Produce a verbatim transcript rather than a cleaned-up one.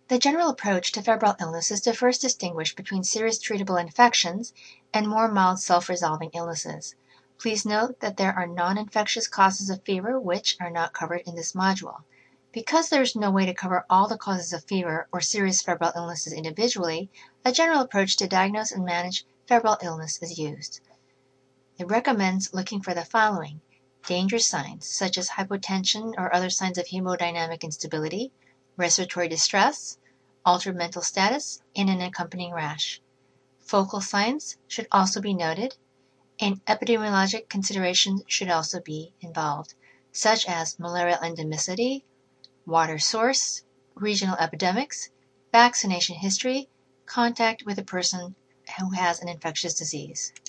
The general approach to febrile illness is to first distinguish between serious treatable infections and more mild self-resolving illnesses. Please note that there are non-infectious causes of fever which are not covered in this module. Because there is no way to cover all the causes of fever or serious febrile illnesses individually, a general approach to diagnose and manage febrile illness is used. It recommends looking for the following: danger signs such as hypotension or other signs of hemodynamic instability, respiratory distress, altered mental status, and an accompanying rash. Focal signs should also be noted, and epidemiologic considerations should also be involved, such as malarial endemicity, water source, regional epidemics, vaccination history, contact with a person who has an infectious disease.